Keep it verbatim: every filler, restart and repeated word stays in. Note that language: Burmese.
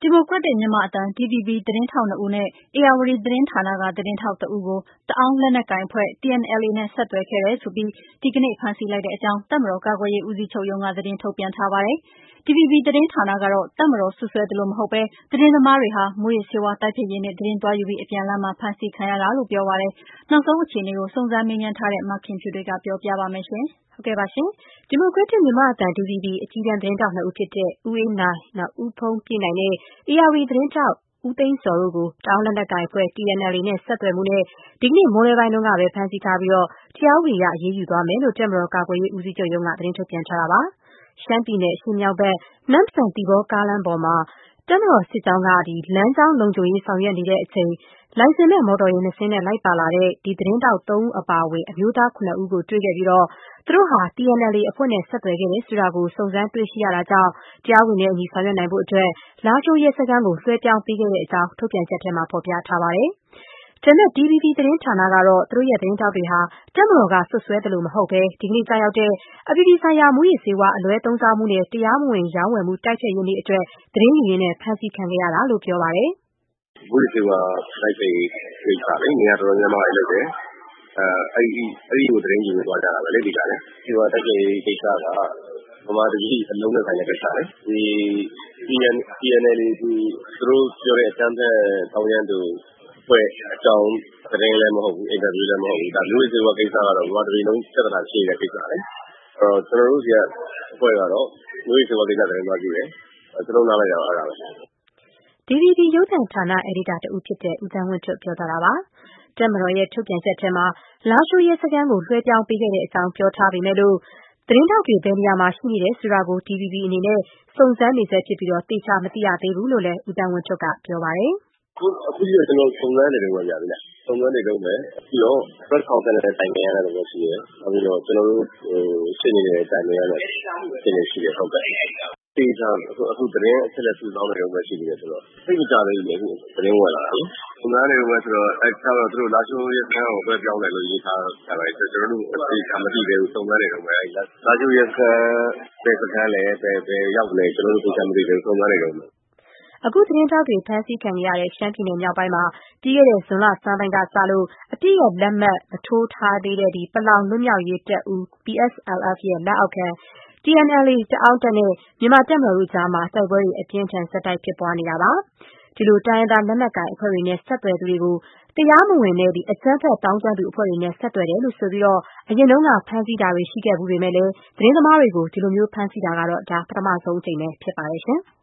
ဒီမိုကရက်တစ်မြန်မာ့အသံ D V B သတင်းထောက်နှစ်ဦးနဲ့ ဧရာဝတီသတင်းဌာနက သတင်းထောက်တဦးကို တအောင်းလက်နက်ကိုင်အဖွဲ့ T N L A နဲ့ ဆက်သွယ်ခဲ့တယ်ဆိုပြီး ဒီကနေ့ဖမ်းဆီးလိုက်တဲ့အကြောင်း တပ်မတော်ကာကွယ်ရေးဦးစီးချုပ်ရုံးက သတင်းထုတ်ပြန်ထားပါတယ်။ D V B သတင်းဌာနကတော့ တပ်မတော်စွပ်စွဲသလိုမဟုတ်ပဲ သတင်းသမားတွေဟာ မူးယစ်ဆေးဝါးတိုက်ဖျက်ရေးနေ့ သတင်းသွားယူပြီး အပြန်လမ်းမှာ ဖမ်းဆီးခံရတာလို့ ပြောပါတယ်။ နောက်ဆုံးအခြေအနေကို စုံစမ်းမေးမြန်းထားတဲ့ မခင်ဖြူထွေးက ပြောပြပါမယ်။ဒီမိုကရက်တစ်မြန်မာ့အသံ D V B အကြီးတန်းသတင်းထောက်နှစ်ဦးဖြစ်တဲ့ ဦးအေးနိုင်၊ ဦးဘုန်းပြည့်နိုင်နဲ့ ဧရာဝတီသတင်းထောက် ဦးသိန်းဇော်တို့ကို တအောင်းလက်နက်ကိုင်အဖွဲ့ T N L A နဲ့ ဆက်သွယ်မှုနဲ့ ဒီကနေ့မွန်းလွဲပိုင်းကပဲ ဖမ်းဆီးထားပြီး တရားဥပဒေအရ အရေးယူသွားမယ်လို့ တပ်မတော်ကာကွယ်ရေးဦးစီးချုပ်ရုံးက သတင်းထုတ်ပြန်ထားတာပါ။ ရှမ်းပြည်နယ် အရှေ့မြောက်ဘက် နမ့်ဆန်-သီပေါကားလမ်းပေါ်မှာ တပ်မတော်စစ်ကြောင်းက လမ်းကြောင်းလုံခြုံရေးဆောင်ရွက်နေချိန် လိုင်စင်မဲ့မော်တော်ယာဉ်နှစ်စင်းနဲ့ လိုက်ပါလာတဲ့ သတင်းထောက်သုံးဦးအပါအဝင် အမျိုးသား ခုနစ်ဦးကို တွေ့ခဲ့ပြီး သူတို့ဟာ T N L A အဖွဲ့နဲ့ ဆက်သွယ်ခဲ့တယ်ဆိုတာကို စုံစမ်းတွေ့ရှိရတာကြောင့် တရားဥပဒေနဲ့အညီ ဆောင်ရွက်နိုင်ဖို့အတွက် လားရှိုးရဲစခန်းကို လွှဲပြောင်းပေးခဲ့တဲ့အကြောင်း ထုတ်ပြန်ချက်ထဲမှာ ဖော်ပြထားပါတယ်။ ဒါပေမဲ့ D V B သတင်းဌာနကတော့ သူတို့ရဲ့သတင်းထောက်တွေဟာ တပ်မတော်က စွပ်စွဲသလိုမဟုတ်ဘဲ ဒီကနေ့ကျရောက်တဲ့ အပြည်ပြည်ဆိုင်ရာ မူးယစ်ဆေးဝါး အလွဲသုံးစားမှုနဲ့ တရားမဝင်ရောင်းဝယ်မှု တိုက်ဖျက်ရေးနေ့အတွက် သတင်းယူရင်း ဖမ်းဆီးခံခဲ့ရတာလို့ ပြောပါတယ်။ “မူးယစ်ဆေးဝါးတိုက်ဖျက်ရေးကိစ္စလေ။ နေရာတော်တော်များများမှာလည်းလုပ်တယ်။ အဲဒီအဲဒီကိုသတင်းယူဖို့သွားကြတာပဲလေ အဓိကလေ။ ဆေးဝါးတိုက်ဖျက်ရေးကိစ္စက ဗမာပြည်အလုပ်နဲ့ဆိုင်တဲ့ကိစ္စလေ။ ဒီ T N L A သူတို့ပြောတဲ့အကြမ်းဖက်သောင်းကျန်းသူအဖွဲ့အကြောင်းသတင်းလည်းမဟုတ်ဘူး။ အင်တာဗျူးလည်းမဟုတ်ဘူး။ ဒါမူးယစ်ဆေးဝါးကိစ္စကတော့ ဗမာတပြည်လုံးပြဿနာဖြစ်နေတဲ့ကိစ္စလေ။ အဲတော့ကျနော်တို့ဆီကအဖွဲ့ကတော့ မူးယစ်ဆေးဝါးကိစ္စသတင်းသွားယူတယ်။ ကျနော်တို့နားလည်တာတော့အဲဒါပဲ။ ” D V B ရုပ်သံဌာန အယ်ဒီတာတဦးဖြစ်တဲ့ ဦးသန်းဝင်းထွဋ် ပြောသွားတာပါ။ တပ်မတော်ရဲ့ထုတ်ပြန်ချက်ထဲမှာ လားရှိုးရဲစခန်းကို လွှဲပြောင်းပေးခဲ့တဲ့အကြောင်း ပြောထားပေမဲ့လို့ သတင်းထောက်တွေ ဘယ်နေရာမှာရှိနေတယ်ဆိုတာကို D V B အနေနဲ့ စုံစမ်းနေဆဲဖြစ်ပြီး သေချာမသိရသေးဘူးလို့လည်း ဦးသန်းဝင်းထွဋ်က ပြောပါတယ်။ “အခုအခုထိတော့ကျနော်တို့စုံစမ်းနေတုန်းပဲဗျ။ စုံစမ်းနေတုန်းပဲ။ ပြီးတော့ Press Conference နဲ့တိုင်ပင်ရတဲ့သဘောရှိတယ်။ နောက်ပြီးတော့ကျနော်တို့ရှေ့နေတွေနဲ့တိုင်ပင်ရမယ့်အခြေအနေရှိတယ်။ ဟုတ်ကဲ့။ သေချာအခုသတင်းအချက်အလက်စုဆောင်းနေတုန်းပဲရှိသေးတယ်ဆိုတော့ သိပ်မကြာသေးဘူးလေအခုသတင်းဝင်လာတာလေ။ စုံစမ်းနေတုန်းပဲဆိုတော့အဲကျတော့သူတို့လားရှိုးရဲစခန်းကိုလွှဲပြောင်းတယ်လို့ရေးထားတာပဲ။ ကျနော်တို့သေချာမသိသေးဘူးစုံစမ်းနေတုန်းပဲ။ လားရှိုးရဲစခန်းဘယ်စခန်းလဲဘယ်ဘယ်ရောက်လဲကျနော်တို့သေချာမသိသေးဘူးစုံစမ်းနေတုန်းပဲ။” အခုသတင်းထောက်တွေ ဖမ်းဆီးခံခဲ့ရတဲ့ ရှမ်းပြည်နယ်မြောက်ပိုင်းမှာ ပြီးခဲ့တဲ့ ဇွန်လဆန်းပိုင်းကစလို့ အပစ်ရပ်လက်မှတ်မထိုးထားသေးတဲ့ ပလောင်လွတ်မြောက်ရေးတပ်ဦး P S L F ရဲ့ လက်အောက်ခံ T N L A တအောင်းတပ်နဲ့ မြန်မာ့တပ်မတော်တို့ကြား တိုက်ပွဲတွေ အပြင်းအထန် ဆက်တိုက်ဖြစ်ပွားနေတာပါ။ ဒီလို တိုင်းရင်းသားလက်နက်ကိုင်အဖွဲ့တွေနဲ့ ဆက်သွယ်သူတွေကို တရားမဝင်တဲ့ အကြမ်းဖက်သောင်းကျန်းသူအဖွဲ့တွေနဲ့ ဆက်သွယ်တယ်လို့ဆိုပြီး အရင်က ဖမ်းဆီးတာတွေရှိခဲ့ဖူးပေမဲ့ သတင်းသမားတွေကို ဒီလို ဖမ်းဆီးတာ ဒါ ပထမဆုံးအကြိမ်ပဲဖြစ်ပါတယ်။